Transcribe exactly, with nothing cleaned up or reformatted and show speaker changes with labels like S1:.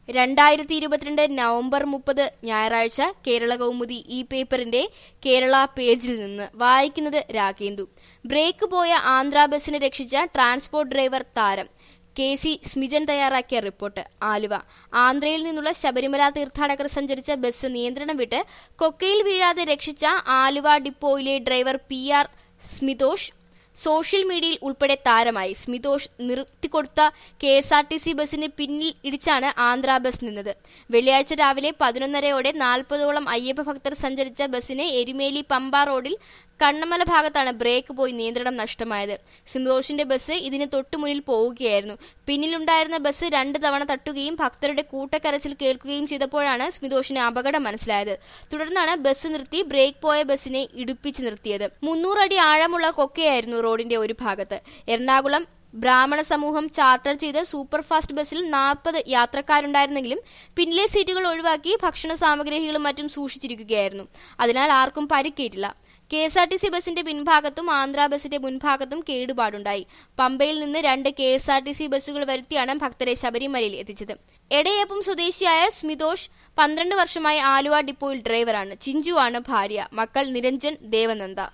S1: രണ്ടായിരത്തി ഇരുപത്തിരണ്ട് നവംബർ മുപ്പത് ഞായറാഴ്ച കേരള കൗമുദി ഈ പേപ്പറിന്റെ കേരള പേജിൽ നിന്ന് വായിക്കുന്നത് രാഗേന്ദു. ബ്രേക്ക് പോയ ആന്ധ്രാ ബസിനെ രക്ഷിച്ച ട്രാൻസ്പോർട്ട് ഡ്രൈവർ താരം. കെ സി സ്മിജൻ തയ്യാറാക്കിയ റിപ്പോർട്ട്. ആലുവ. ആന്ധ്രയിൽ നിന്നുള്ള ശബരിമല തീർത്ഥാടകർ സഞ്ചരിച്ച ബസ് നിയന്ത്രണം വിട്ട് കൊക്കയിൽ വീഴാതെ രക്ഷിച്ച ആലുവ ഡിപ്പോയിലെ driver P R Smithosh social മീഡിയയിൽ ഉൾപ്പെടെ താരമായി. സ്മിതോഷ് നിർത്തിക്കൊടുത്ത K S R T C ബസിന് പിന്നിൽ ഇടിച്ചാണ് ആന്ധ്രാ ബസ് നിന്നത്. വെള്ളിയാഴ്ച രാവിലെ പതിനൊന്നരയോടെ നാൽപ്പതോളം അയ്യപ്പ ഭക്തർ സഞ്ചരിച്ച ബസിന് എരുമേലി പമ്പ റോഡിൽ കണ്ണമല ഭാഗത്താണ് ബ്രേക്ക് പോയി നിയന്ത്രണം നഷ്ടമായത്. സ്മിതോഷിന്റെ ബസ് ഇതിന് തൊട്ടുമുന്നിൽ പോവുകയായിരുന്നു. പിന്നിലുണ്ടായിരുന്ന ബസ് രണ്ട് തവണ തട്ടുകയും ഭക്തരുടെ കൂട്ടക്കരച്ചിൽ കേൾക്കുകയും ചെയ്തപ്പോഴാണ് സ്മിതോഷിന് അപകടം മനസ്സിലായത്. തുടർന്നാണ് ബസ് നിർത്തി ബ്രേക്ക് പോയ ബസിനെ ഇടിപ്പിച്ച് നിർത്തിയത്. മുന്നൂറടി ആഴമുള്ള കൊക്കയായിരുന്നു റോഡിന്റെ ഒരു ഭാഗത്ത്. എറണാകുളം ബ്രാഹ്മണ സമൂഹം ചാർട്ടർ ചെയ്ത സൂപ്പർഫാസ്റ്റ് ബസ്സിൽ നാൽപ്പത് യാത്രക്കാരുണ്ടായിരുന്നെങ്കിലും പിന്നിലെ സീറ്റുകൾ ഒഴിവാക്കി ഭക്ഷണ സാമഗ്രികളും മറ്റും സൂക്ഷിച്ചിരിക്കുകയായിരുന്നു. അതിനാൽ ആർക്കും പരിക്കേറ്റില്ല. K S R T C ബസിന്റെ പിൻഭാഗത്തും ആന്ധ്രാ ബസിന്റെ മുൻഭാഗത്തും കേടുപാടുണ്ടായി. പമ്പയിൽ നിന്ന് രണ്ട് K S R T C ബസ്സുകൾ വരുത്തിയാണ് ഭക്തരെ ശബരിമലയിൽ എത്തിച്ചത്. എടയപ്പം സ്വദേശിയായ സ്മിതോഷ് പന്ത്രണ്ട് വർഷമായി ആലുവ ഡിപ്പോയിൽ ഡ്രൈവറാണ്. ചിഞ്ചുവാണ് ഭാര്യ. മക്കൾ നിരഞ്ജൻ, ദേവനന്ദ.